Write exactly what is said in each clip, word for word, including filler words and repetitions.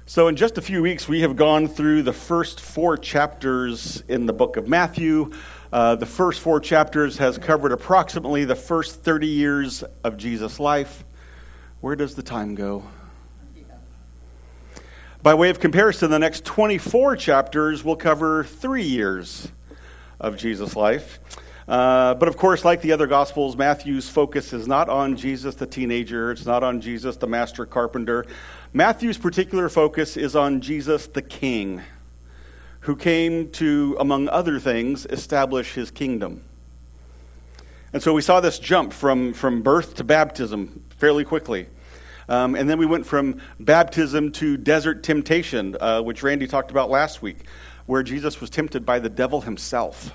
So in just a few weeks, we have gone through the first four chapters in the book of Matthew. Uh, the first four chapters has covered approximately the first thirty years of Jesus' life. Where does the time go? By way of comparison, the next twenty-four chapters will cover three years of Jesus' life. Uh, but of course, like the other Gospels, Matthew's focus is not on Jesus the teenager. It's not on Jesus the master carpenter. Matthew's particular focus is on Jesus the King, who came to, among other things, establish his kingdom. And so we saw this jump from, from birth to baptism fairly quickly. Um, and then we went from baptism to desert temptation, uh, which Randy talked about last week, where Jesus was tempted by the devil himself.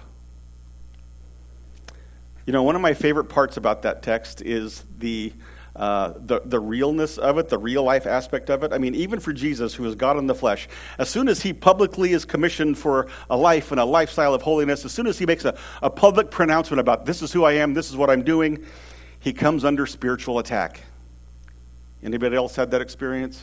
You know, one of my favorite parts about that text is the uh, the the realness of it, the real life aspect of it. I mean, even for Jesus, who is God in the flesh, as soon as he publicly is commissioned for a life and a lifestyle of holiness, as soon as he makes a, a public pronouncement about this is who I am, this is what I'm doing, he comes under spiritual attack. Anybody else had that experience?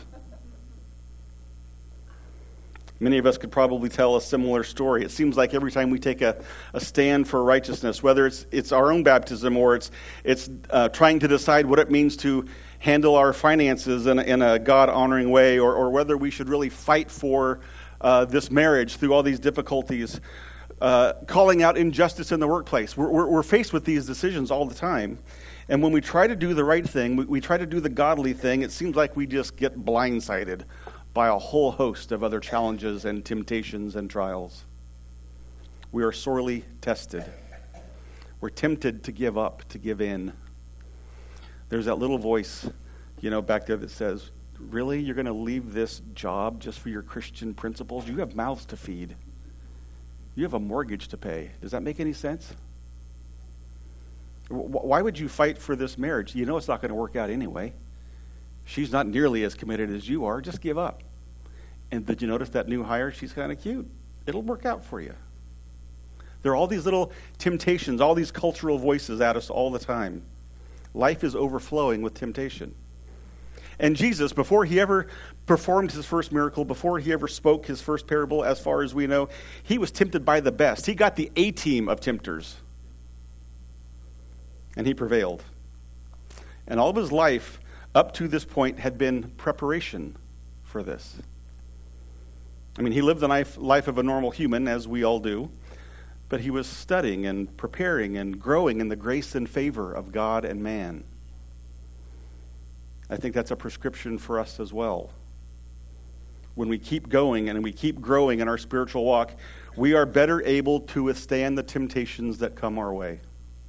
Many of us could probably tell a similar story. It seems like every time we take a, a stand for righteousness, whether it's it's our own baptism or it's it's uh, trying to decide what it means to handle our finances in a, in a God-honoring way, or, or whether we should really fight for uh, this marriage through all these difficulties, uh, calling out injustice in the workplace. We're, we're, we're faced with these decisions all the time. And when we try to do the right thing, we, we try to do the godly thing, it seems like we just get blindsided by a whole host of other challenges and temptations and trials. We are sorely tested. We're tempted to give up, to give in. There's that little voice, you know, back there that says, really, you're going to leave this job just for your Christian principles? You have mouths to feed. You have a mortgage to pay. Does that make any sense? Why would you fight for this marriage? You know it's not going to work out anyway. She's not nearly as committed as you are. Just give up. And did you notice that new hire? She's kind of cute. It'll work out for you. There are all these little temptations, all these cultural voices at us all the time. Life is overflowing with temptation. And Jesus, before he ever performed his first miracle, before he ever spoke his first parable, as far as we know, he was tempted by the best. He got the A-team of tempters. And he prevailed. And all of his life up to this point had been preparation for this. I mean, he lived the life, life of a normal human, as we all do, but he was studying and preparing and growing in the grace and favor of God and man. I think that's a prescription for us as well. When we keep going and we keep growing in our spiritual walk, we are better able to withstand the temptations that come our way.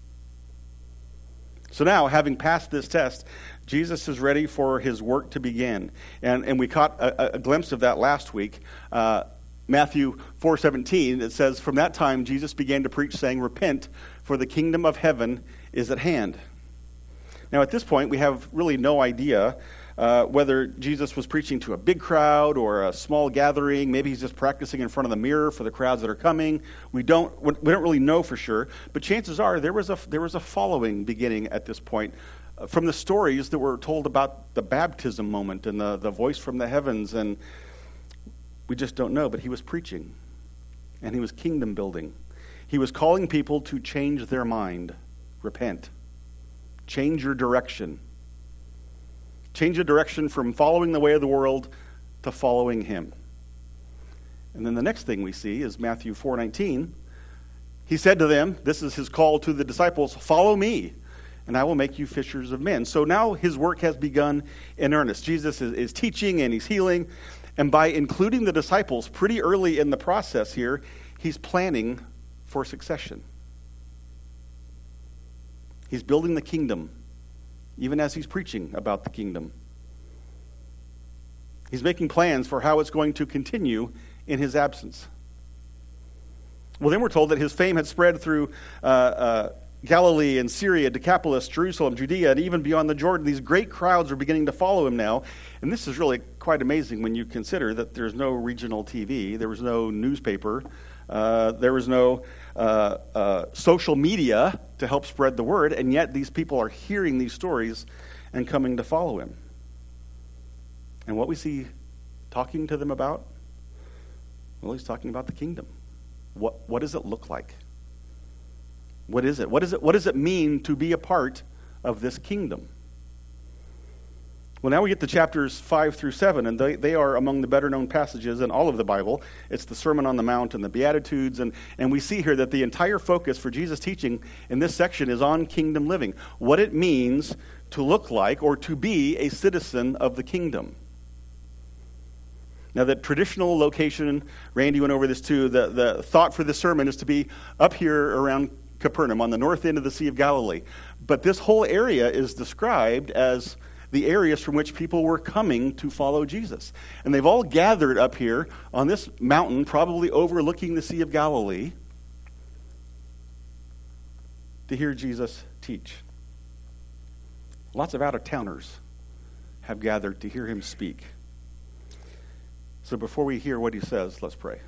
So now, having passed this test, Jesus is ready for his work to begin. And and we caught a, a glimpse of that last week. Uh, Matthew four seventeen, it says, from that time Jesus began to preach, saying, repent, for the kingdom of heaven is at hand. Now at this point, we have really no idea uh, whether Jesus was preaching to a big crowd or a small gathering. Maybe he's just practicing in front of the mirror for the crowds that are coming. We don't we don't really know for sure, but chances are there was a there was a following beginning at this point uh, from the stories that were told about the baptism moment and the, the voice from the heavens, and we just don't know. But he was preaching, and he was kingdom building. He was calling people to change their mind, repent, change your direction. Change the direction from following the way of the world to following him. And then the next thing we see is Matthew four nineteen. He said to them, this is his call to the disciples, follow me, and I will make you fishers of men. So now his work has begun in earnest. Jesus is, is teaching and he's healing. And by including the disciples pretty early in the process here, he's planning for succession. He's building the kingdom, even as he's preaching about the kingdom. He's making plans for how it's going to continue in his absence. Well, then we're told that his fame had spread through uh, uh, Galilee and Syria, Decapolis, Jerusalem, Judea, and even beyond the Jordan. These great crowds are beginning to follow him now. And this is really quite amazing when you consider that there's no regional T V, there was no newspaper, uh, there was no uh, uh, social media to help spread the word, and yet these people are hearing these stories and coming to follow him. And what we see talking to them about? Well, he's talking about the kingdom. What, what does it look like? What is it? What is it? What does it mean to be a part of this kingdom? Well, now we get to chapters five through seven, and they, they are among the better-known passages in all of the Bible. It's the Sermon on the Mount and the Beatitudes, and, and we see here that the entire focus for Jesus' teaching in this section is on kingdom living, what it means to look like or to be a citizen of the kingdom. Now, the traditional location, Randy went over this too, the, the thought for this sermon is to be up here around Capernaum on the north end of the Sea of Galilee. But this whole area is described as the areas from which people were coming to follow Jesus. And they've all gathered up here on this mountain, probably overlooking the Sea of Galilee, to hear Jesus teach. Lots of out-of-towners have gathered to hear him speak. So before we hear what he says, let's pray.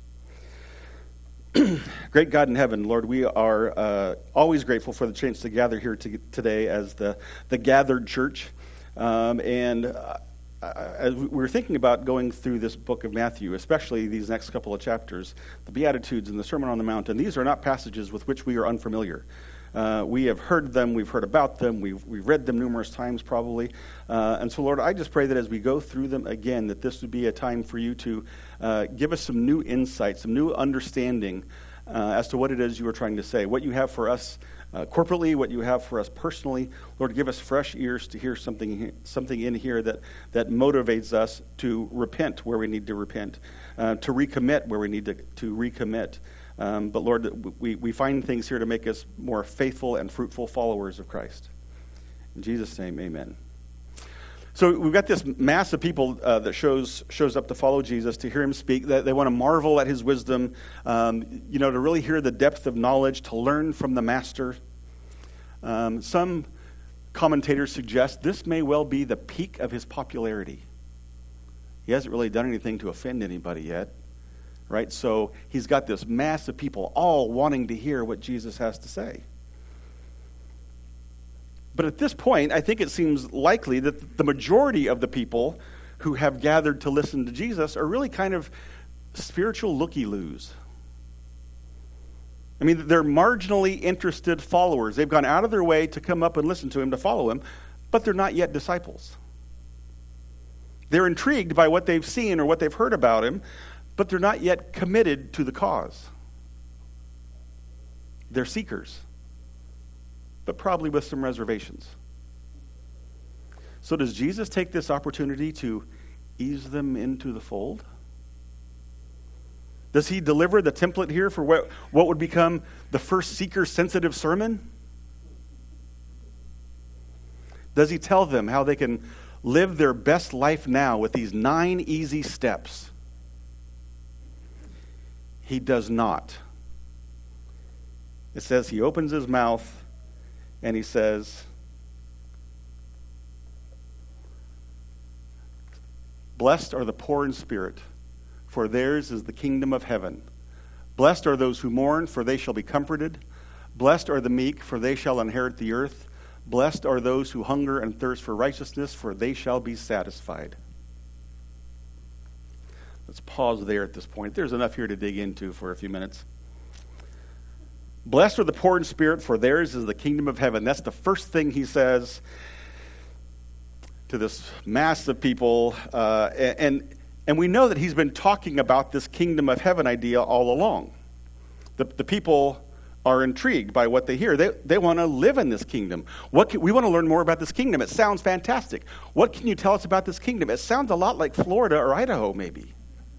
Great God in heaven, Lord, we are uh, always grateful for the chance to gather here to, today as the, the gathered church. Um, and uh, as we were thinking about going through this book of Matthew, especially these next couple of chapters, the Beatitudes and the Sermon on the Mount, and these are not passages with which we are unfamiliar. Uh, we have heard them, we've heard about them, we've, we've read them numerous times probably. Uh, and so, Lord, I just pray that as we go through them again, that this would be a time for you to uh, give us some new insight, some new understanding uh, as to what it is you are trying to say, what you have for us Uh, corporately, what you have for us personally. Lord, give us fresh ears to hear something something in here that, that motivates us to repent where we need to repent, uh, to recommit where we need to, to recommit. Um, but Lord, we, we find things here to make us more faithful and fruitful followers of Christ. In Jesus' name, amen. So we've got this mass of people uh, that shows shows up to follow Jesus, to hear him speak. That they want to marvel at his wisdom, um, you know, to really hear the depth of knowledge, to learn from the master. Um, some commentators suggest this may well be the peak of his popularity. He hasn't really done anything to offend anybody yet, right? So he's got this mass of people all wanting to hear what Jesus has to say. But at this point, I think it seems likely that the majority of the people who have gathered to listen to Jesus are really kind of spiritual looky-loos. I mean, they're marginally interested followers. They've gone out of their way to come up and listen to him, to follow him, but they're not yet disciples. They're intrigued by what they've seen or what they've heard about him, but they're not yet committed to the cause. They're seekers, but probably with some reservations. So does Jesus take this opportunity to ease them into the fold? Does he deliver the template here for what, what would become the first seeker-sensitive sermon? Does he tell them how they can live their best life now with these nine easy steps? He does not. It says he opens his mouth and he says, "Blessed are the poor in spirit, for theirs is the kingdom of heaven. Blessed are those who mourn, for they shall be comforted. Blessed are the meek, for they shall inherit the earth. Blessed are those who hunger and thirst for righteousness, for they shall be satisfied." Let's pause there at this point. There's enough here to dig into for a few minutes. Blessed are the poor in spirit, for theirs is the kingdom of heaven. That's the first thing he says to this mass of people. Uh, and, and we know that he's been talking about this kingdom of heaven idea all along. The, the people are intrigued by what they hear. They, they want to live in this kingdom. What can, we want to learn more about this kingdom. It sounds fantastic. What can you tell us about this kingdom? It sounds a lot like Florida or Idaho, maybe.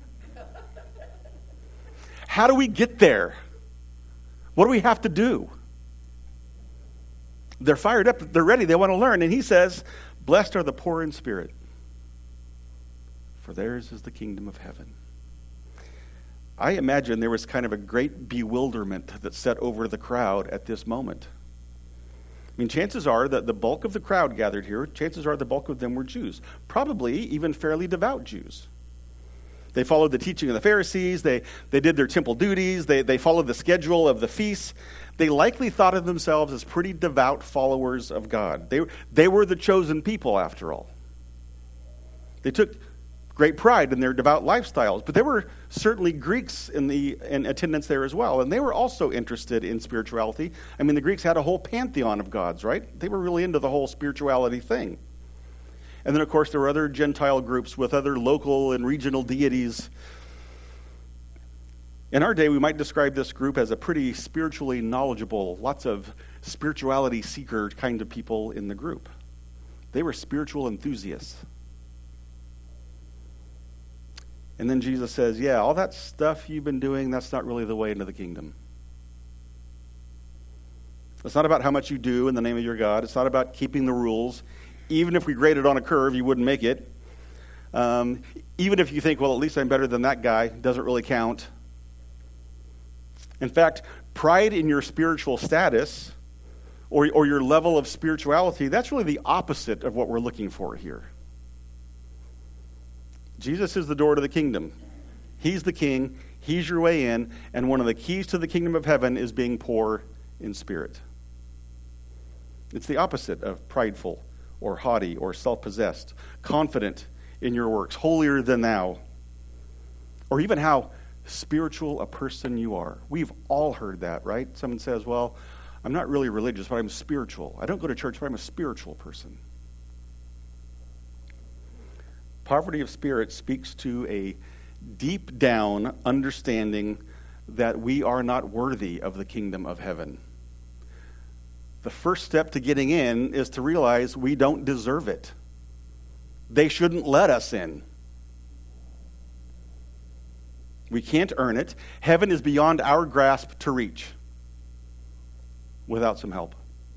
How do we get there? What do we have to do? They're fired up. They're ready. They want to learn. And he says, "Blessed are the poor in spirit, for theirs is the kingdom of heaven." I imagine there was kind of a great bewilderment that set over the crowd at this moment. I mean, chances are that the bulk of the crowd gathered here, chances are the bulk of them were Jews, probably even fairly devout Jews. They followed the teaching of the Pharisees. They, they did their temple duties. They, they followed the schedule of the feasts. They likely thought of themselves as pretty devout followers of God. They, they were the chosen people, after all. They took great pride in their devout lifestyles. But there were certainly Greeks in the in attendance there as well, and they were also interested in spirituality. I mean, the Greeks had a whole pantheon of gods, right? They were really into the whole spirituality thing. And then, of course, there were other Gentile groups with other local and regional deities. In our day, we might describe this group as a pretty spiritually knowledgeable, lots of spirituality seeker kind of people in the group. They were spiritual enthusiasts. And then Jesus says, yeah, all that stuff you've been doing, that's not really the way into the kingdom. It's not about how much you do in the name of your God. It's not about keeping the rules. Even if we graded on a curve, you wouldn't make it. Um, even if you think, well, at least I'm better than that guy, doesn't really count. In fact, pride in your spiritual status or, or your level of spirituality, that's really the opposite of what we're looking for here. Jesus is the door to the kingdom. He's the king. He's your way in. And one of the keys to the kingdom of heaven is being poor in spirit. It's the opposite of prideful or haughty or self-possessed, confident in your works, holier than thou, or even how spiritual a person you are. We've all heard that, right? Someone says, well, I'm not really religious, but I'm spiritual. I don't go to church, but I'm a spiritual person. Poverty of spirit speaks to a deep down understanding that we are not worthy of the kingdom of heaven. The first step to getting in is to realize we don't deserve it. They shouldn't let us in. We can't earn it. Heaven is beyond our grasp to reach without some help.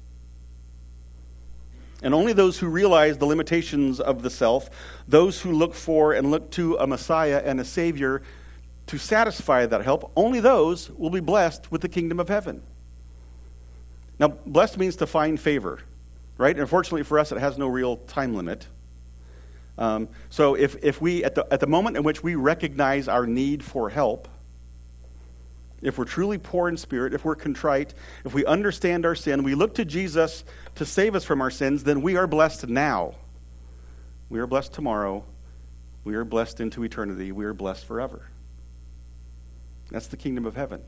And only those who realize the limitations of the self, those who look for and look to a Messiah and a Savior to satisfy that help, only those will be blessed with the kingdom of heaven. Now, blessed means to find favor, right? And unfortunately for us, it has no real time limit. Um, so if, if we, at the, at the moment in which we recognize our need for help, if we're truly poor in spirit, if we're contrite, if we understand our sin, we look to Jesus to save us from our sins, then we are blessed now. We are blessed tomorrow. We are blessed into eternity. We are blessed forever. That's the kingdom of heaven.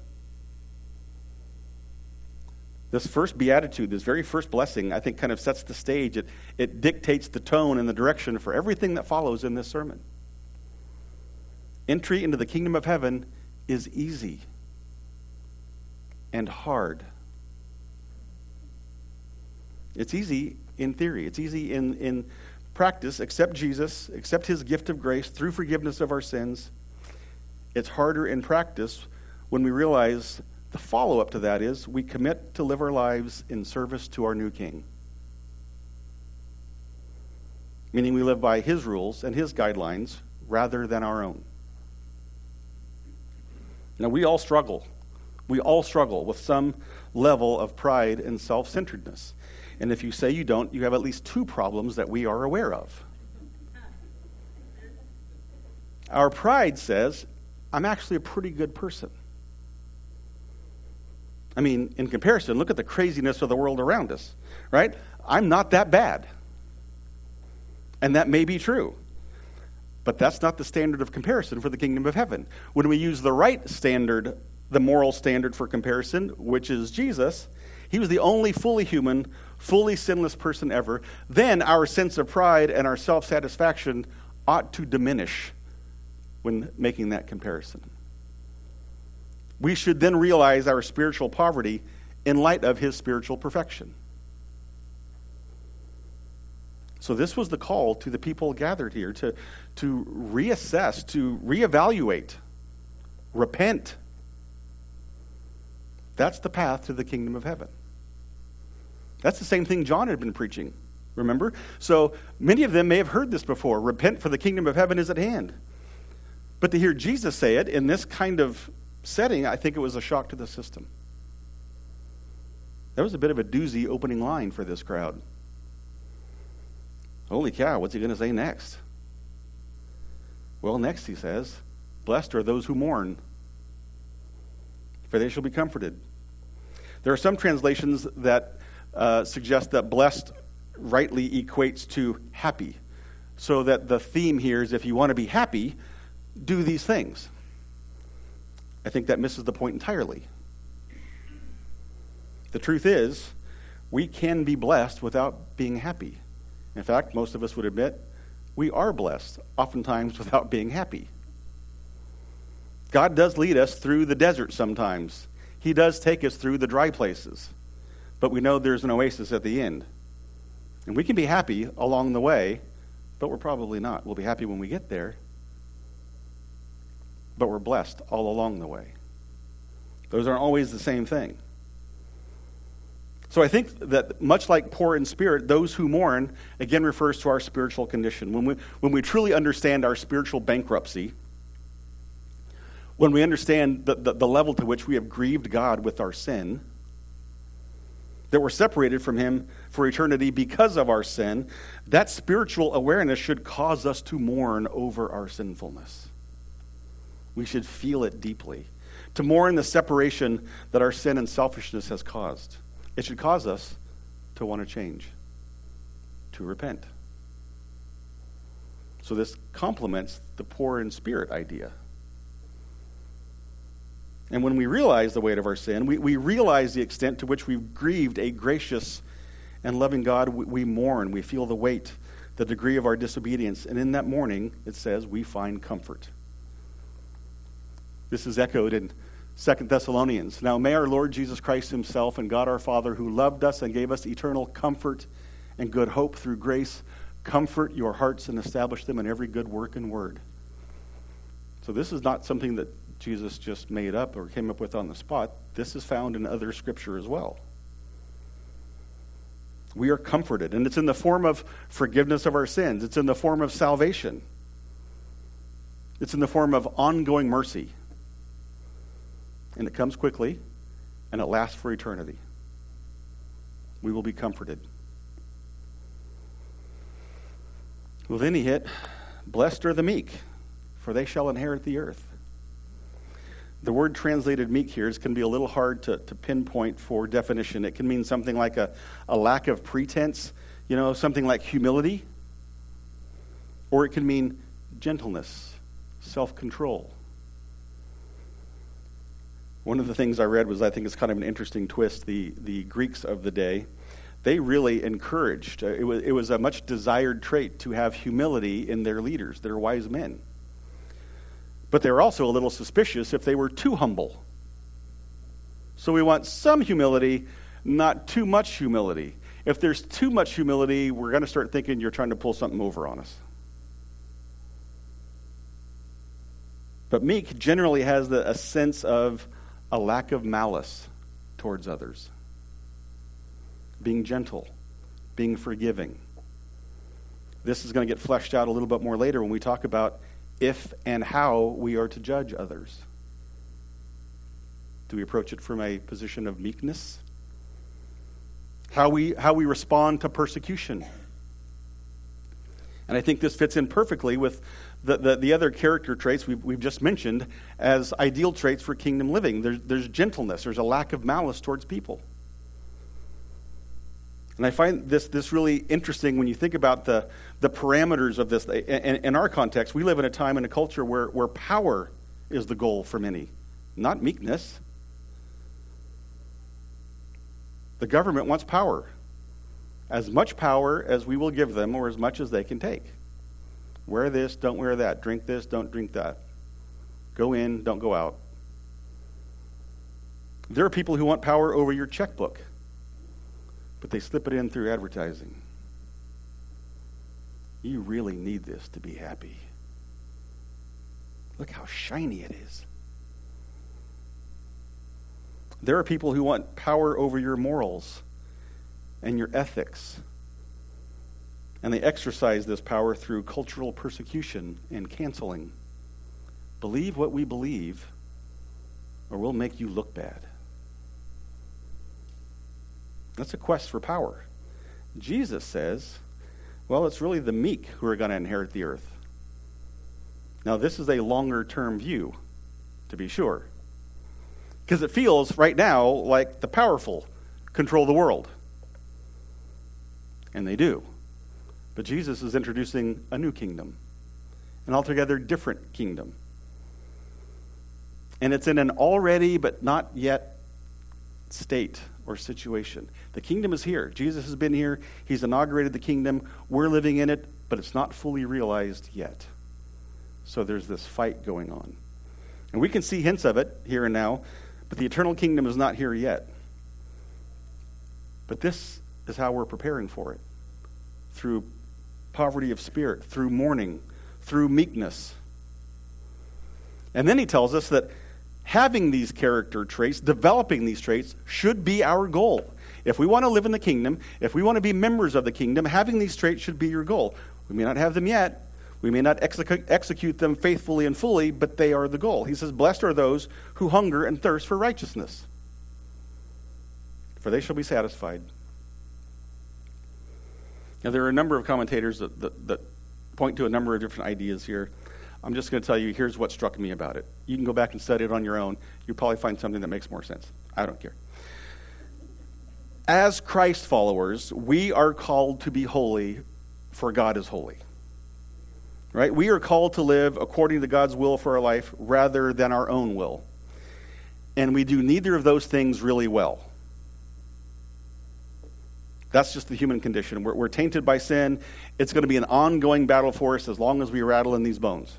This first beatitude, this very first blessing, I think kind of sets the stage. It, it dictates the tone and the direction for everything that follows in this sermon. Entry into the kingdom of heaven is easy and hard. It's easy in theory. It's easy in, in practice. Accept Jesus, accept his gift of grace through forgiveness of our sins. It's harder in practice when we realize the follow-up to that is we commit to live our lives in service to our new king. Meaning we live by his rules and his guidelines rather than our own. Now, we all struggle. We all struggle with some level of pride and self-centeredness. And if you say you don't, you have at least two problems that we are aware of. Our pride says, I'm actually a pretty good person. I mean, in comparison, look at the craziness of the world around us, right? I'm not that bad. And that may be true. But that's not the standard of comparison for the kingdom of heaven. When we use the right standard, the moral standard for comparison, which is Jesus, he was the only fully human, fully sinless person ever, then our sense of pride and our self-satisfaction ought to diminish when making that comparison. We should then realize our spiritual poverty in light of his spiritual perfection. So this was the call to the people gathered here to, to reassess, to reevaluate, repent. That's the path to the kingdom of heaven. That's the same thing John had been preaching, remember? So many of them may have heard this before. Repent, for the kingdom of heaven is at hand. But to hear Jesus say it in this kind of setting, I think it was a shock to the system. That was a bit of a doozy opening line for this crowd. Holy cow, what's he going to say next? Well, next he says, blessed are those who mourn, for they shall be comforted. There are some translations that uh, suggest that blessed rightly equates to happy. so that the theme here is if you want to be happy, do these things. I think that misses the point entirely. The truth is, we can be blessed without being happy. In fact, most of us would admit we are blessed, oftentimes without being happy. God does lead us through the desert sometimes. He does take us through the dry places. But we know there's an oasis at the end. And we can be happy along the way, but we're probably not. We'll be happy when we get there, but we're blessed all along the way. Those aren't always the same thing. So I think that much like poor in spirit, those who mourn, again, refers to our spiritual condition. When we, when we truly understand our spiritual bankruptcy, when we understand the, the, the level to which we have grieved God with our sin, that we're separated from him for eternity because of our sin, that spiritual awareness should cause us to mourn over our sinfulness. We should feel it deeply. To mourn the separation that our sin and selfishness has caused. It should cause us to want to change, to repent. So this complements the poor in spirit idea. And when we realize the weight of our sin, we, we realize the extent to which we've grieved a gracious and loving God. We, we mourn, we feel the weight, the degree of our disobedience. And in that mourning, it says, we find comfort. This is echoed in Second Thessalonians. Now may our Lord Jesus Christ himself and God our Father, who loved us and gave us eternal comfort and good hope through grace, comfort your hearts and establish them in every good work and word. So this is not something that Jesus just made up or came up with on the spot. This is found in other scripture as well. We are comforted, and it's in the form of forgiveness of our sins. It's in the form of salvation. It's in the form of ongoing mercy. And it comes quickly, and it lasts for eternity. We will be comforted. Well, then he hit, blessed are the meek, for they shall inherit the earth. The word translated meek here is, can be a little hard to, to pinpoint for definition. It can mean something like a, a lack of pretense, you know, something like humility. Or it can mean gentleness, self-control. One of the things I read was, I think it's kind of an interesting twist, the, the Greeks of the day, they really encouraged, uh, it was, it was a much desired trait to have humility in their leaders, their wise men. But they were also a little suspicious if they were too humble. So we want some humility, not too much humility. If there's too much humility, we're going to start thinking you're trying to pull something over on us. But meek generally has the, a sense of a lack of malice towards others. Being gentle, being forgiving. This is going to get fleshed out a little bit more later when we talk about if and how we are to judge others. Do we approach it from a position of meekness? How we how we respond to persecution. And I think this fits in perfectly with the, the, the other character traits we've, we've just mentioned as ideal traits for kingdom living. There's, there's gentleness. There's a lack of malice towards people. And I find this this really interesting when you think about the, the parameters of this. In, in our context, we live in a time and a culture where, where power is the goal for many, not meekness. The government wants power. As much power as we will give them, or as much as they can take. Wear this, don't wear that. Drink this, don't drink that. Go in, don't go out. There are people who want power over your checkbook, but they slip it in through advertising. You really need this to be happy. Look how shiny it is. There are people who want power over your morals and your ethics. And they exercise this power through cultural persecution and canceling. Believe what we believe, or we'll make you look bad. That's a quest for power. Jesus says, well, it's really the meek who are going to inherit the earth. Now, this is a longer-term view, to be sure. Because it feels right now like the powerful control the world. And they do. But Jesus is introducing a new kingdom, an altogether different kingdom. And it's in an already but not yet state or situation. The kingdom is here. Jesus has been here. He's inaugurated the kingdom. We're living in it, but it's not fully realized yet. So there's this fight going on. And we can see hints of it here and now, but the eternal kingdom is not here yet. But this is how we're preparing for it. Through poverty of spirit, through mourning, through meekness. And then he tells us that having these character traits, developing these traits, should be our goal. If we want to live in the kingdom, if we want to be members of the kingdom, having these traits should be your goal. We may not have them yet. We may not execute, execute them faithfully and fully, but they are the goal. He says, blessed are those who hunger and thirst for righteousness, for they shall be satisfied. Now, there are a number of commentators that, that, that point to a number of different ideas here. I'm just going to tell you, here's what struck me about it. You can go back and study it on your own. You'll probably find something that makes more sense. I don't care. As Christ followers, we are called to be holy, for God is holy. Right? We are called to live according to God's will for our life rather than our own will. And we do neither of those things really well. That's just the human condition. We're, we're tainted by sin. It's going to be an ongoing battle for us as long as we rattle in these bones.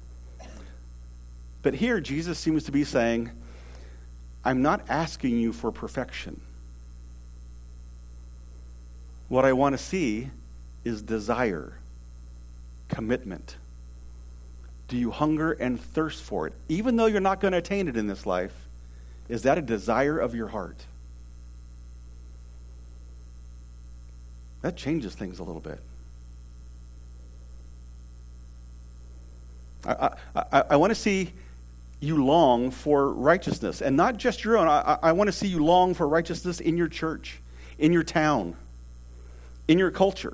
But here, Jesus seems to be saying, I'm not asking you for perfection. What I want to see is desire, commitment. Do you hunger and thirst for it? Even though you're not going to attain it in this life, is that a desire of your heart? That changes things a little bit. I, I, I, I want to see you long for righteousness, and not just your own. I, I want to see you long for righteousness in your church, in your town, in your culture.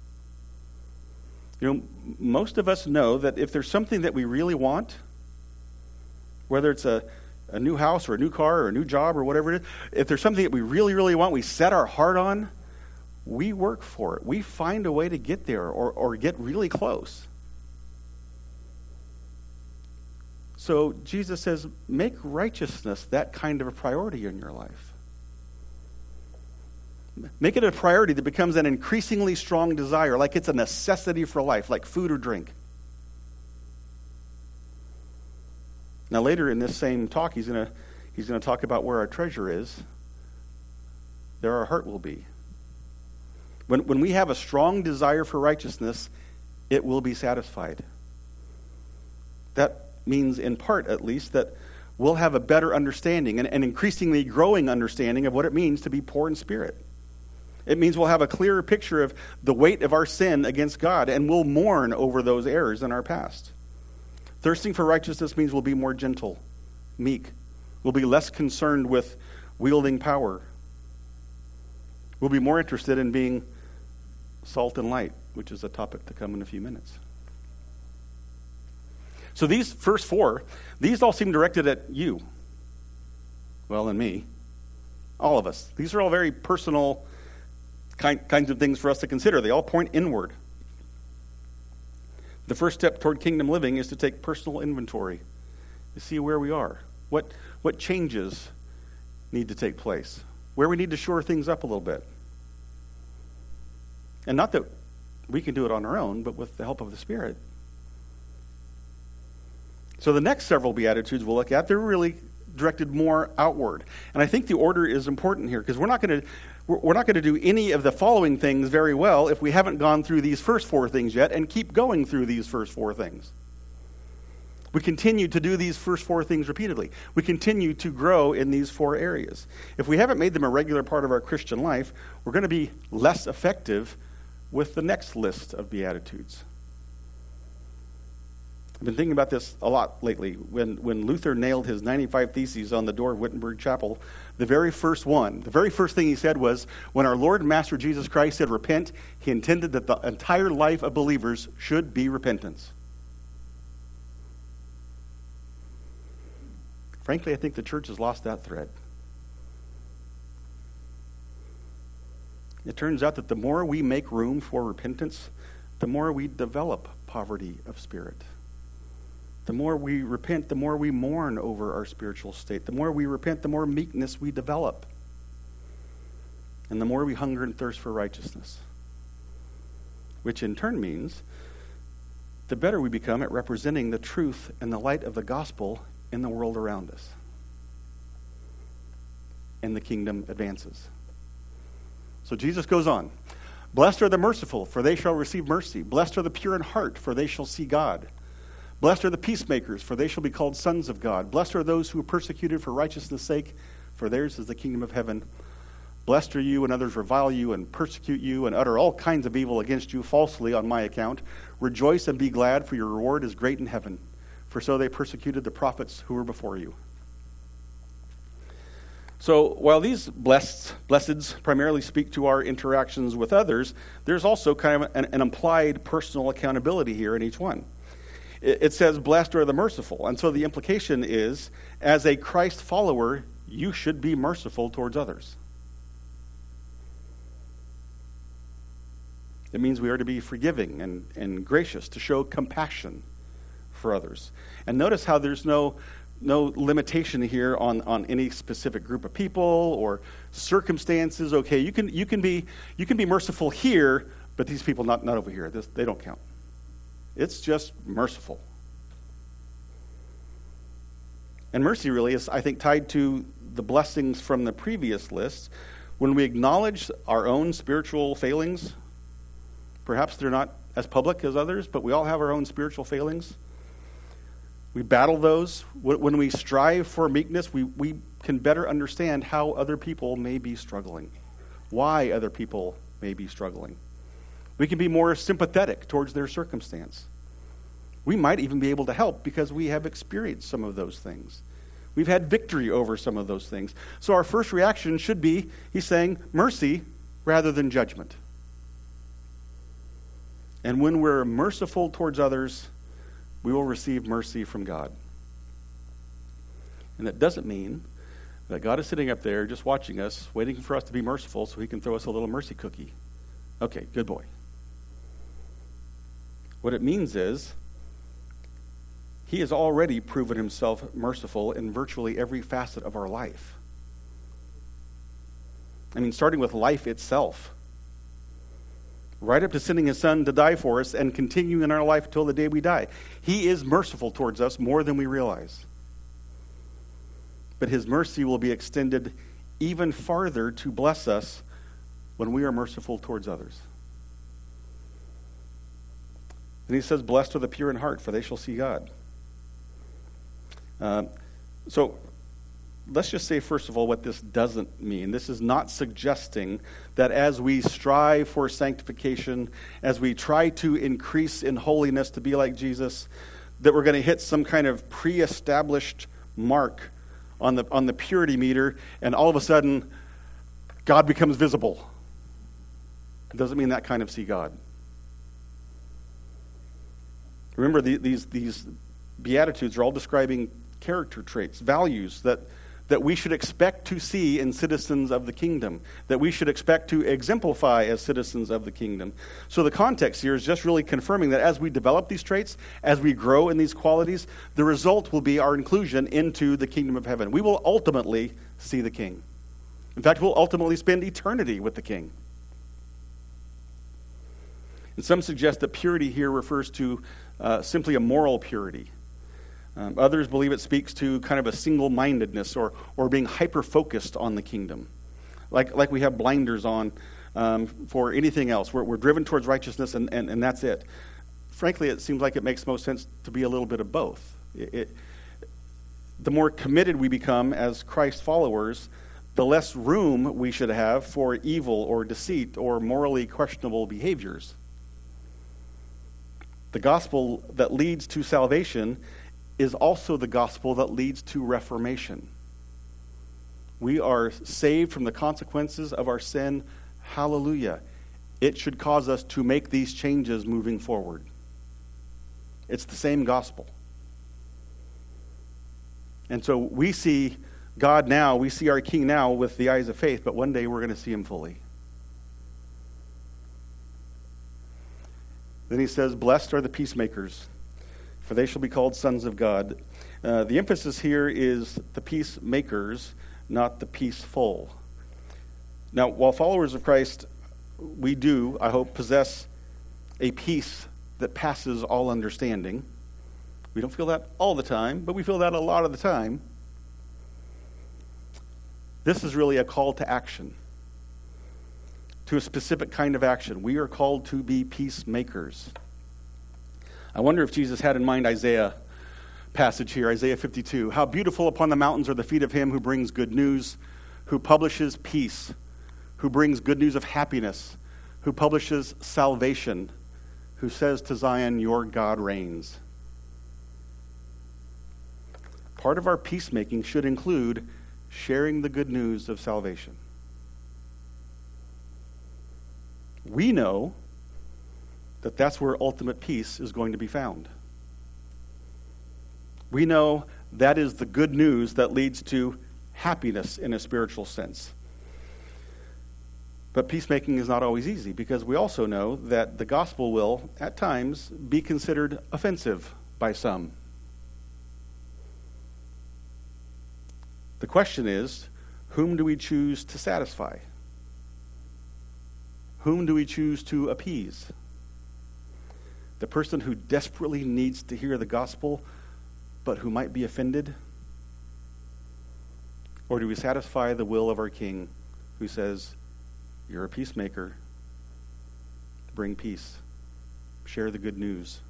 You know, most of us know that if there's something that we really want, whether it's a, a new house or a new car or a new job or whatever it is, if there's something that we really, really want, we set our heart on, we work for it. We find a way to get there or, or get really close. So Jesus says, make righteousness that kind of a priority in your life. Make it a priority that becomes an increasingly strong desire, like it's a necessity for life, like food or drink. Now later in this same talk, he's going to he's going to talk about where our treasure is. There our heart will be. When, when we have a strong desire for righteousness, it will be satisfied. That means, in part at least, that we'll have a better understanding, and an increasingly growing understanding of what it means to be poor in spirit. It means we'll have a clearer picture of the weight of our sin against God, and we'll mourn over those errors in our past. Thirsting for righteousness means we'll be more gentle, meek. We'll be less concerned with wielding power. We'll be more interested in being salt and light, which is a topic to come in a few minutes. So these first four, these all seem directed at you. Well, and me. All of us. These are all very personal kind, kinds of things for us to consider. They all point inward. The first step toward kingdom living is to take personal inventory, to see where we are, what what changes need to take place, where we need to shore things up a little bit. And not that we can do it on our own, but with the help of the Spirit. So the next several Beatitudes we'll look at, they're really directed more outward. And I think the order is important here, because we're not going to we're not going to do any of the following things very well if we haven't gone through these first four things yet and keep going through these first four things. We continue to do these first four things repeatedly. We continue to grow in these four areas. If we haven't made them a regular part of our Christian life, we're going to be less effective with the next list of Beatitudes. I've been thinking about this a lot lately. When when Luther nailed his ninety-five Theses on the door of Wittenberg Chapel, the very first one, the very first thing he said was, when our Lord and Master Jesus Christ said repent, he intended that the entire life of believers should be repentance. Frankly, I think the church has lost that thread. It turns out that the more we make room for repentance, the more we develop poverty of spirit. The more we repent, the more we mourn over our spiritual state. The more we repent, the more meekness we develop. And the more we hunger and thirst for righteousness. Which in turn means the better we become at representing the truth and the light of the gospel in the world around us. And the kingdom advances. So Jesus goes on. Blessed are the merciful, for they shall receive mercy. Blessed are the pure in heart, for they shall see God. Blessed are the peacemakers, for they shall be called sons of God. Blessed are those who are persecuted for righteousness' sake, for theirs is the kingdom of heaven. Blessed are you when others revile you and persecute you and utter all kinds of evil against you falsely on my account. Rejoice and be glad, for your reward is great in heaven. For so they persecuted the prophets who were before you. So while these blessed, blesseds primarily speak to our interactions with others, there's also kind of an, an implied personal accountability here in each one. It, it says, blessed are the merciful. And so the implication is, as a Christ follower, you should be merciful towards others. It means we are to be forgiving and, and gracious, to show compassion for others. And notice how there's no no limitation here on, on any specific group of people or circumstances. Okay, you can you can be you can be merciful here, but these people not, not over here. This, they don't count. It's just merciful. And mercy really is, I think, tied to the blessings from the previous list. When we acknowledge our own spiritual failings, perhaps they're not as public as others, but we all have our own spiritual failings. We battle those. When we strive for meekness, we, we can better understand how other people may be struggling, why other people may be struggling. We can be more sympathetic towards their circumstance. We might even be able to help because we have experienced some of those things. We've had victory over some of those things. So our first reaction should be, he's saying, mercy rather than judgment. And when we're merciful towards others, we will receive mercy from God. And that doesn't mean that God is sitting up there just watching us, waiting for us to be merciful so he can throw us a little mercy cookie. Okay, good boy. What it means is he has already proven himself merciful in virtually every facet of our life. I mean, starting with life itself. Right up to sending his son to die for us and continuing in our life until the day we die. He is merciful towards us more than we realize. But his mercy will be extended even farther to bless us when we are merciful towards others. And he says, blessed are the pure in heart, for they shall see God. Uh, so, let's just say, first of all, what this doesn't mean. This is not suggesting that as we strive for sanctification, as we try to increase in holiness to be like Jesus, that we're going to hit some kind of pre-established mark on the on the purity meter, and all of a sudden, God becomes visible. It doesn't mean that kind of see God. Remember, the, these these Beatitudes are all describing character traits, values that that we should expect to see in citizens of the kingdom, that we should expect to exemplify as citizens of the kingdom. So the context here is just really confirming that as we develop these traits, as we grow in these qualities, the result will be our inclusion into the kingdom of heaven. We will ultimately see the king. In fact, we'll ultimately spend eternity with the king. And some suggest that purity here refers to uh, simply a moral purity. Um, others believe it speaks to kind of a single-mindedness or or being hyper-focused on the kingdom. Like like we have blinders on um, for anything else. We're, we're driven towards righteousness and, and, and that's it. Frankly, it seems like it makes most sense to be a little bit of both. It, it, the more committed we become as Christ followers, the less room we should have for evil or deceit or morally questionable behaviors. The gospel that leads to salvation is also the gospel that leads to reformation. We are saved from the consequences of our sin. Hallelujah. It should cause us to make these changes moving forward. It's the same gospel. And so we see God now, we see our King now with the eyes of faith, but one day we're going to see him fully. Then he says, blessed are the peacemakers, for they shall be called sons of God. Uh, the emphasis here is the peacemakers, not the peaceful. Now, while followers of Christ, we do, I hope, possess a peace that passes all understanding. We don't feel that all the time, but we feel that a lot of the time. This is really a call to action, to a specific kind of action. We are called to be peacemakers. I wonder if Jesus had in mind Isaiah passage here, Isaiah fifty-two. How beautiful upon the mountains are the feet of him who brings good news, who publishes peace, who brings good news of happiness, who publishes salvation, who says to Zion, your God reigns. Part of our peacemaking should include sharing the good news of salvation. We know that that's where ultimate peace is going to be found. We know that is the good news that leads to happiness in a spiritual sense. But peacemaking is not always easy, because we also know that the gospel will, at times, be considered offensive by some. The question is, whom do we choose to satisfy? Whom do we choose to appease? The person who desperately needs to hear the gospel, but who might be offended? Or do we satisfy the will of our King, who says, you're a peacemaker, bring peace, share the good news?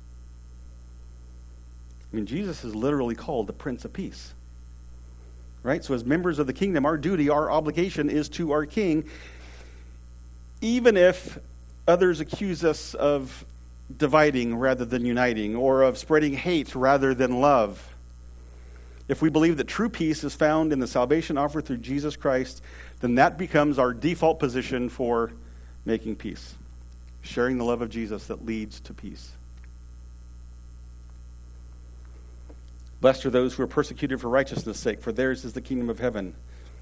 I mean, Jesus is literally called the Prince of Peace. Right? So as members of the kingdom, our duty, our obligation is to our King, even if others accuse us of dividing rather than uniting, or of spreading hate rather than love. If we believe that true peace is found in the salvation offered through Jesus Christ, then that becomes our default position for making peace, sharing the love of Jesus that leads to peace. Blessed are those who are persecuted for righteousness' sake, for theirs is the kingdom of heaven.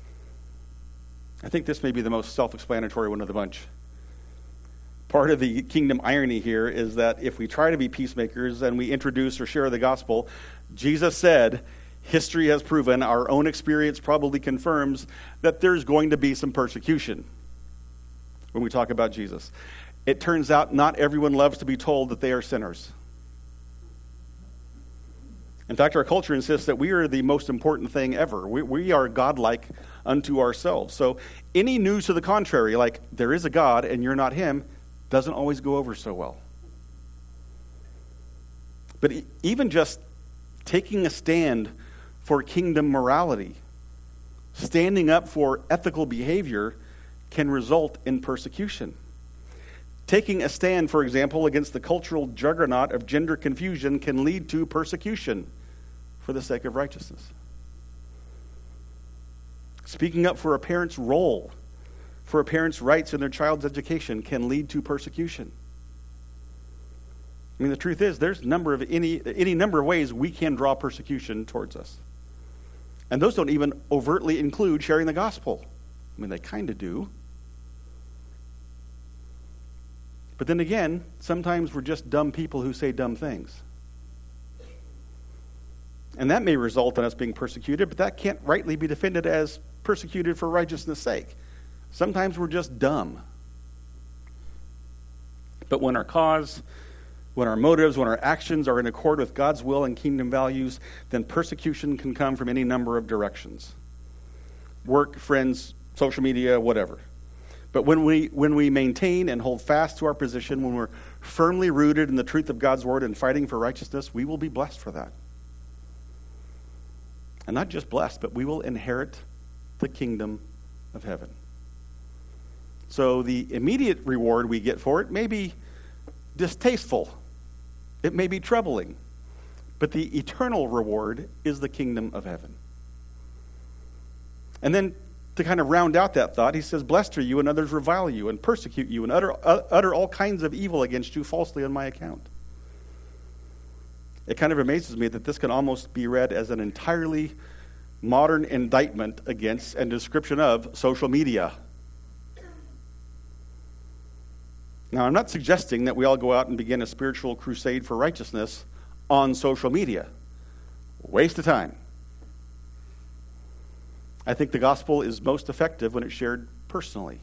I think this may be the most self-explanatory one of the bunch. Part of the kingdom irony here is that if we try to be peacemakers and we introduce or share the gospel, Jesus said, history has proven, our own experience probably confirms, that there's going to be some persecution when we talk about Jesus. It turns out not everyone loves to be told that they are sinners. In fact, our culture insists that we are the most important thing ever. We, we are godlike unto ourselves. So any news to the contrary, like there is a God and you're not him, doesn't always go over so well. But e- even just taking a stand for kingdom morality, standing up for ethical behavior, can result in persecution. Taking a stand, for example, against the cultural juggernaut of gender confusion can lead to persecution for the sake of righteousness. Speaking up for a parent's role, for a parent's rights in their child's education, can lead to persecution. I mean, the truth is, there's number of any any number of ways we can draw persecution towards us. And those don't even overtly include sharing the gospel. I mean, they kind of do. But then again, sometimes we're just dumb people who say dumb things. And that may result in us being persecuted, but that can't rightly be defended as persecuted for righteousness' sake. Sometimes we're just dumb. But when our cause, when our motives, when our actions are in accord with God's will and kingdom values, then persecution can come from any number of directions. Work, friends, social media, whatever. But when we when we maintain and hold fast to our position, when we're firmly rooted in the truth of God's word and fighting for righteousness, we will be blessed for that. And not just blessed, but we will inherit the kingdom of heaven. So the immediate reward we get for it may be distasteful. It may be troubling. But the eternal reward is the kingdom of heaven. And then to kind of round out that thought, he says, blessed are you when others revile you and persecute you and utter, utter all kinds of evil against you falsely on my account. It kind of amazes me that this can almost be read as an entirely modern indictment against and description of social media. Now, I'm not suggesting that we all go out and begin a spiritual crusade for righteousness on social media. Waste of time. I think the gospel is most effective when it's shared personally.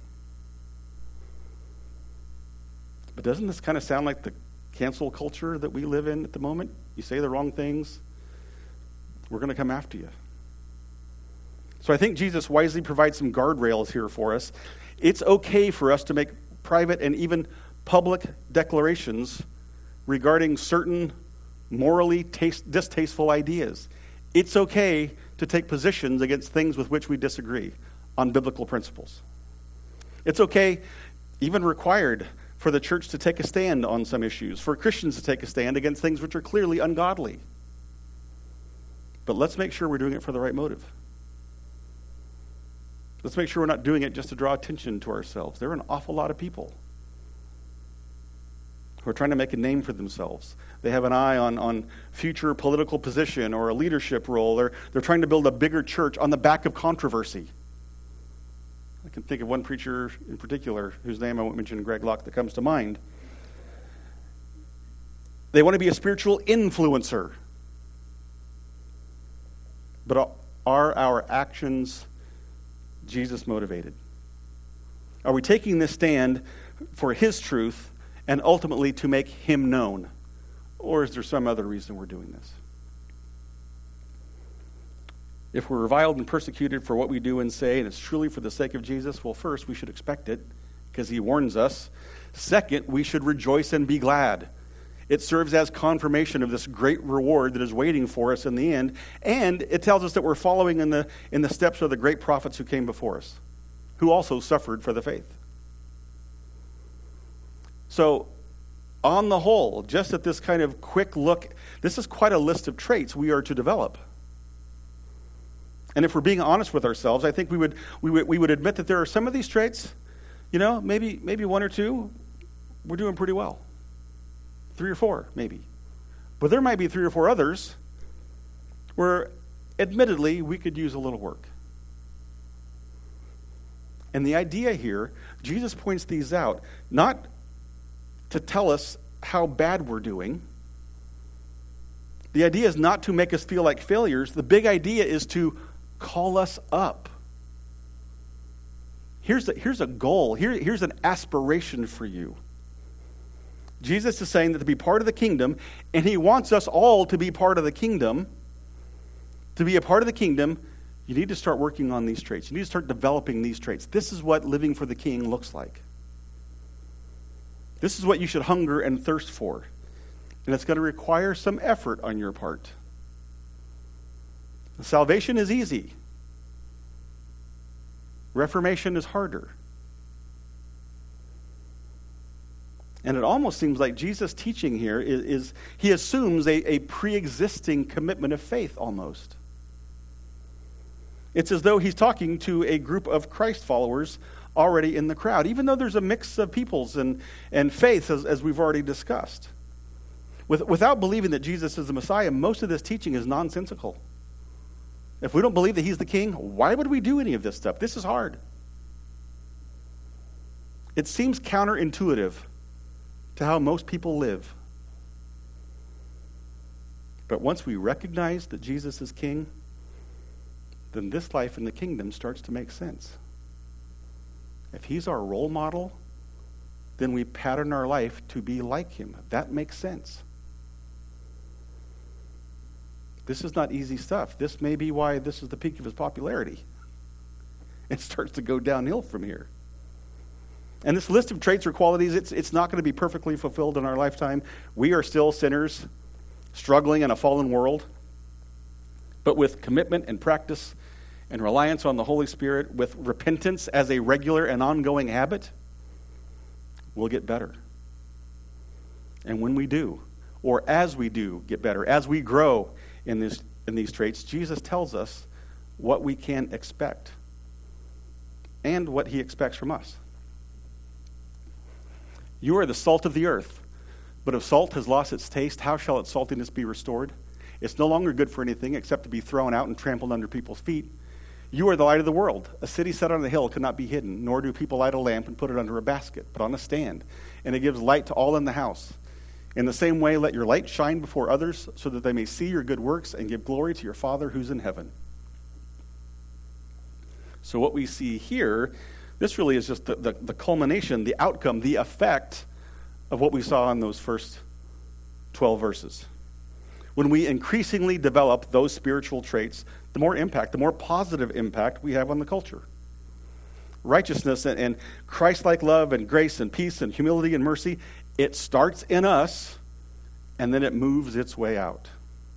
But doesn't this kind of sound like the cancel culture that we live in at the moment? You say the wrong things, we're going to come after you. So I think Jesus wisely provides some guardrails here for us. It's okay for us to make private and even public declarations regarding certain morally taste, distasteful ideas. It's okay to take positions against things with which we disagree on biblical principles. It's okay, even required, for the church to take a stand on some issues, for Christians to take a stand against things which are clearly ungodly. But let's make sure we're doing it for the right motive. Let's make sure we're not doing it just to draw attention to ourselves. There are an awful lot of people who are trying to make a name for themselves. They have an eye on, on future political position or a leadership role. They're, they're trying to build a bigger church on the back of controversy. I can think of one preacher in particular, whose name I won't mention, Greg Locke, that comes to mind. They want to be a spiritual influencer. But are our actions Jesus motivated? Are we taking this stand for his truth and ultimately to make him known? Or is there some other reason we're doing this? If we're reviled and persecuted for what we do and say, and it's truly for the sake of Jesus, well, first, we should expect it, because he warns us. Second, we should rejoice and be glad. It serves as confirmation of this great reward that is waiting for us in the end, and it tells us that we're following in the, in the steps of the great prophets who came before us, who also suffered for the faith. So, on the whole, just at this kind of quick look, this is quite a list of traits we are to develop. And if we're being honest with ourselves, I think we would we would we would admit that there are some of these traits, you know, maybe maybe one or two, we're doing pretty well. Three or four, maybe. But there might be three or four others where, admittedly, we could use a little work. And the idea here, Jesus points these out, not to tell us how bad we're doing. The idea is not to make us feel like failures. The big idea is to call us up. Here's a, here's a goal. Here, here's an aspiration for you. Jesus is saying that to be part of the kingdom, and he wants us all to be part of the kingdom. To be a part of the kingdom, you need to start working on these traits. You need to start developing these traits. This is what living for the King looks like. This is what you should hunger and thirst for. And it's going to require some effort on your part. Salvation is easy. Reformation is harder. And it almost seems like Jesus' teaching here is, is he assumes a, a pre-existing commitment of faith almost. It's as though he's talking to a group of Christ followers already in the crowd, even though there's a mix of peoples and, and faiths, as, as we've already discussed. With, without believing that Jesus is the Messiah, most of this teaching is nonsensical. If we don't believe that he's the king, why would we do any of this stuff? This is hard. It seems counterintuitive to how most people live. But once we recognize that Jesus is king, then this life in the kingdom starts to make sense. If he's our role model, then we pattern our life to be like him. That makes sense. This is not easy stuff. This may be why this is the peak of his popularity. It starts to go downhill from here. And this list of traits or qualities, it's, it's not going to be perfectly fulfilled in our lifetime. We are still sinners, struggling in a fallen world. But with commitment and practice and reliance on the Holy Spirit, with repentance as a regular and ongoing habit, we'll get better. And when we do, or as we do get better, as we grow in this in these traits, Jesus tells us what we can expect and what he expects from us. You are the salt of the earth, but if salt has lost its taste, how shall its saltiness be restored? It's no longer good for anything except to be thrown out and trampled under people's feet. You are the light of the world. A city set on a hill cannot be hidden, nor do people light a lamp and put it under a basket, but on a stand, and it gives light to all in the house. In the same way, let your light shine before others, so that they may see your good works and give glory to your Father who's in heaven. So what we see here, this really is just the, the, the culmination, the outcome, the effect of what we saw in those first twelve verses. When we increasingly develop those spiritual traits, the more impact, the more positive impact we have on the culture. Righteousness and, and Christ-like love and grace and peace and humility and mercy, it starts in us and then it moves its way out.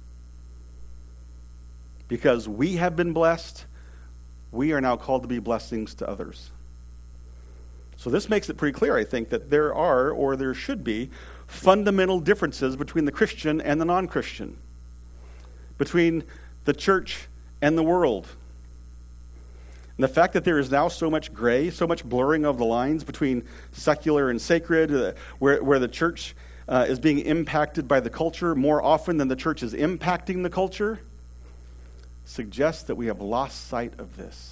Because we have been blessed, we are now called to be blessings to others. So this makes it pretty clear, I think, that there are, or there should be, fundamental differences between the Christian and the non-Christian, between the church and the world. And the fact that there is now so much gray, so much blurring of the lines between secular and sacred, uh, where, where the church uh, is being impacted by the culture more often than the church is impacting the culture, suggests that we have lost sight of this.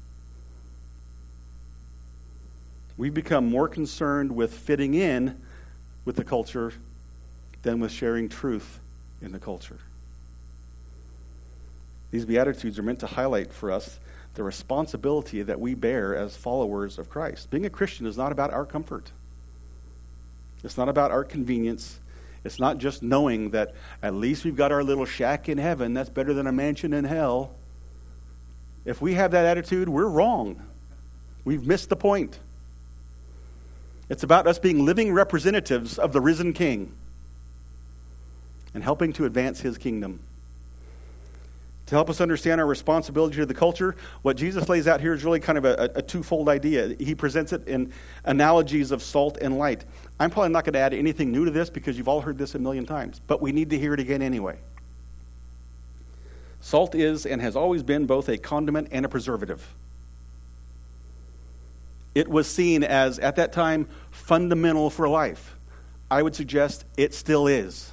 We've become more concerned with fitting in with the culture than with sharing truth in the culture. These Beatitudes are meant to highlight for us the responsibility that we bear as followers of Christ. Being a Christian is not about our comfort. It's not about our convenience. It's not just knowing that at least we've got our little shack in heaven. That's better than a mansion in hell. If we have that attitude, we're wrong. We've missed the point. It's about us being living representatives of the risen King and helping to advance his kingdom. To help us understand our responsibility to the culture, what Jesus lays out here is really kind of a, a twofold idea. He presents it in analogies of salt and light. I'm probably not going to add anything new to this because you've all heard this a million times, but we need to hear it again anyway. Salt is and has always been both a condiment and a preservative. It was seen as, at that time, fundamental for life. I would suggest it still is.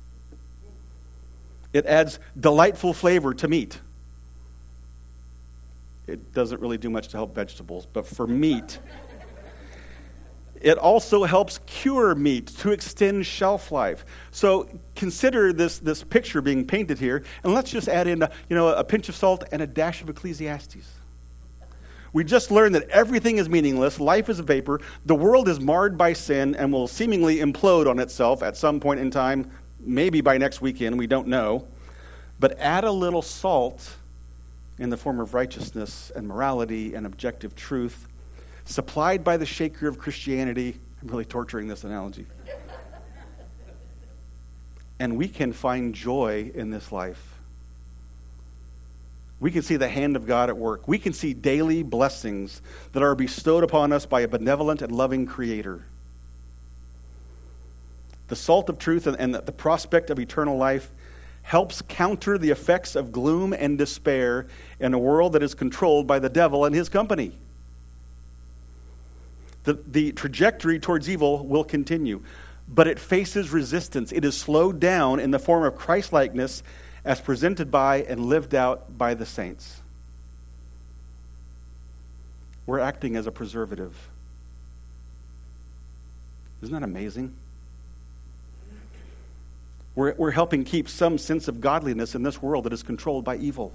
It adds delightful flavor to meat. It doesn't really do much to help vegetables, but for meat, it also helps cure meat to extend shelf life. So consider this, this picture being painted here, and let's just add in a, you know, a pinch of salt and a dash of Ecclesiastes. We just learned that everything is meaningless, life is a vapor, the world is marred by sin and will seemingly implode on itself at some point in time, maybe by next weekend, we don't know. But add a little salt in the form of righteousness and morality and objective truth, supplied by the shaker of Christianity. I'm really torturing this analogy. And we can find joy in this life. We can see the hand of God at work. We can see daily blessings that are bestowed upon us by a benevolent and loving Creator. The salt of truth and the prospect of eternal life helps counter the effects of gloom and despair in a world that is controlled by the devil and his company. The, the trajectory towards evil will continue, but it faces resistance. It is slowed down in the form of Christ-likeness as presented by and lived out by the saints. We're acting as a preservative. Isn't that amazing? We're, we're helping keep some sense of godliness in this world that is controlled by evil.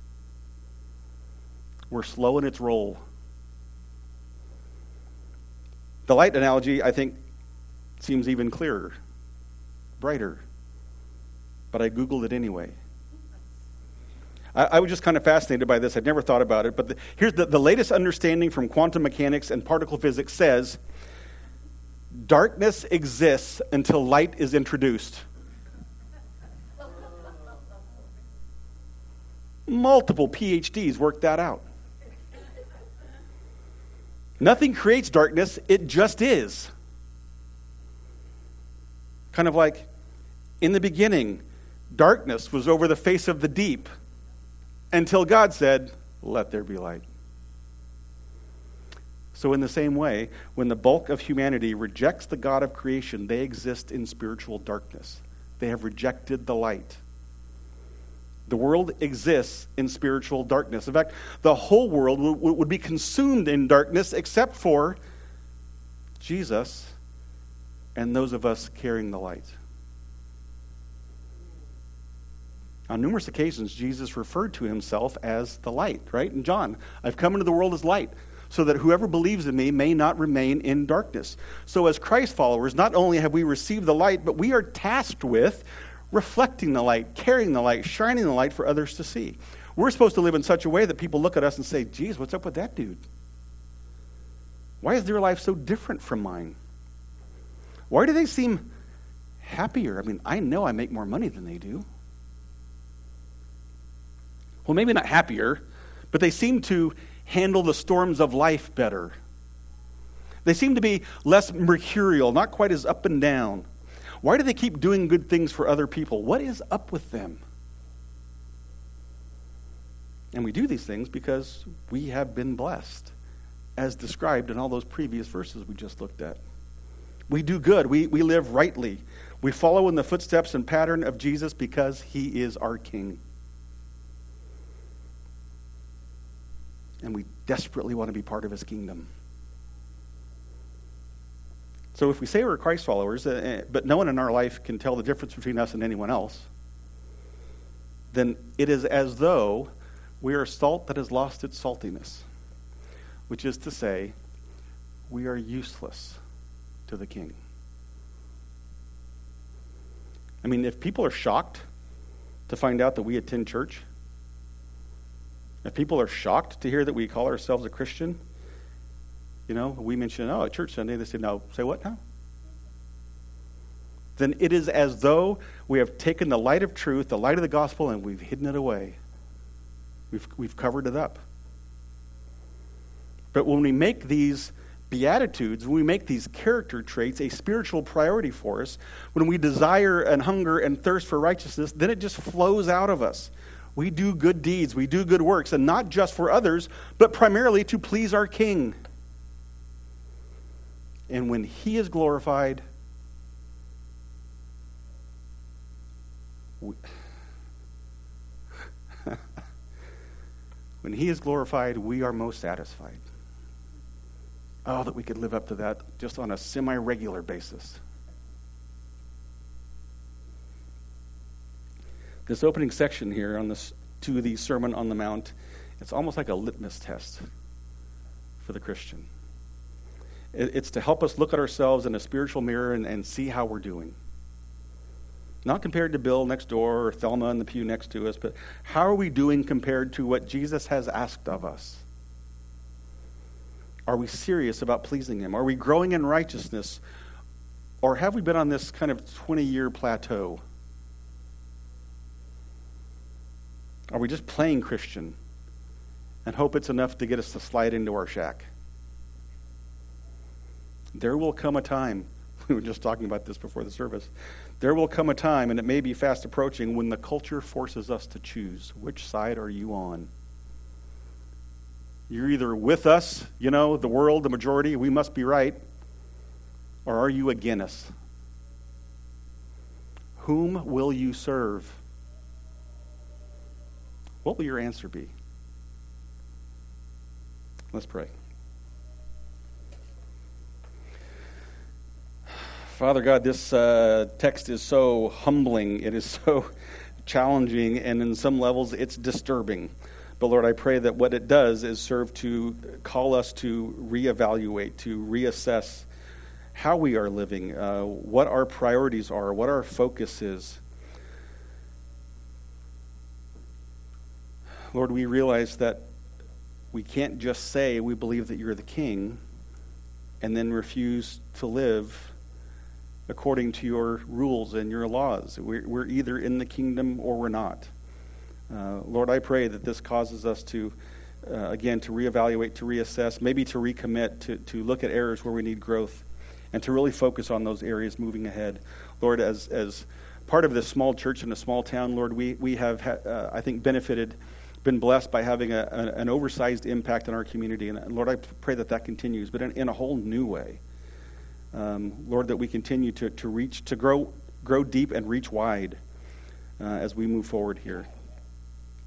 We're slow in its roll. The light analogy, I think, seems even clearer, brighter. But I Googled it anyway. I, I was just kind of fascinated by this. I'd never thought about it. But the, here's the, the latest understanding from quantum mechanics and particle physics says, darkness exists until light is introduced. Multiple P H Ds worked that out. Nothing creates darkness, it just is. Kind of like, in the beginning, darkness was over the face of the deep until God said, let there be light. So in the same way, when the bulk of humanity rejects the God of creation, they exist in spiritual darkness. They have rejected the light. The world exists in spiritual darkness. In fact, the whole world w- would be consumed in darkness except for Jesus and those of us carrying the light. On numerous occasions, Jesus referred to himself as the light, right? In John, I've come into the world as light, so that whoever believes in me may not remain in darkness. So as Christ followers, not only have we received the light, but we are tasked with reflecting the light, carrying the light, shining the light for others to see. We're supposed to live in such a way that people look at us and say, geez, what's up with that dude? Why is their life so different from mine? Why do they seem happier? I mean, I know I make more money than they do. Well, maybe not happier, but they seem to handle the storms of life better. They seem to be less mercurial, not quite as up and down. Why do they keep doing good things for other people? What is up with them? And we do these things because we have been blessed, as described in all those previous verses we just looked at. We do good. We, we live rightly. We follow in the footsteps and pattern of Jesus because he is our King. And we desperately want to be part of his kingdom. So if we say we're Christ followers, uh, but no one in our life can tell the difference between us and anyone else, then it is as though we are salt that has lost its saltiness, which is to say, we are useless to the King. I mean, if people are shocked to find out that we attend church, if people are shocked to hear that we call ourselves a Christian, you know, we mention, oh, at church Sunday, they say, no, say what now? Then it is as though we have taken the light of truth, the light of the gospel, and we've hidden it away. We've, we've covered it up. But when we make these Beatitudes, when we make these character traits a spiritual priority for us, when we desire and hunger and thirst for righteousness, then it just flows out of us. We do good deeds, we do good works, and not just for others, but primarily to please our King. And when he is glorified, we, when he is glorified, we are most satisfied. Oh, that we could live up to that just on a semi-regular basis. This opening section here on this to the Sermon on the Mount, it's almost like a litmus test for the Christian. It's to help us look at ourselves in a spiritual mirror and, and see how we're doing. Not compared to Bill next door or Thelma in the pew next to us, but how are we doing compared to what Jesus has asked of us? Are we serious about pleasing him? Are we growing in righteousness? Or have we been on this kind of twenty-year plateau? Are we just playing Christian and hope it's enough to get us to slide into our shack? There will come a time, we were just talking about this before the service, there will come a time, and it may be fast approaching, when the culture forces us to choose. Which side are you on? You're either with us, you know, the world, the majority, we must be right, or are you against us? Whom will you serve? What will your answer be? Let's pray. Father God, this uh, text is so humbling. It is so challenging, and in some levels, it's disturbing. But Lord, I pray that what it does is serve to call us to reevaluate, to reassess how we are living, uh, what our priorities are, what our focus is. Lord, we realize that we can't just say we believe that you're the King and then refuse to live according to your rules and your laws. We're, we're either in the kingdom or we're not. Uh, Lord, I pray that this causes us to, uh, again, to reevaluate, to reassess, maybe to recommit, to, to look at areas where we need growth, and to really focus on those areas moving ahead. Lord, as as part of this small church in a small town, Lord, we, we have, ha- uh, I think, benefited, been blessed by having a, a, an oversized impact in our community. And Lord, I pray that that continues, but in, in a whole new way. Um, Lord, that we continue to, to reach, to grow grow deep and reach wide uh, as we move forward here.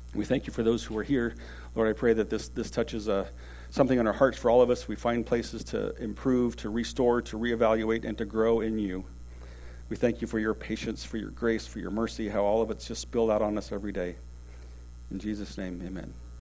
We thank you for those who are here. Lord, I pray that this, this touches uh, something on our hearts for all of us. We find places to improve, to restore, to reevaluate, and to grow in you. We thank you for your patience, for your grace, for your mercy, how all of it's just spilled out on us every day. In Jesus' name, amen.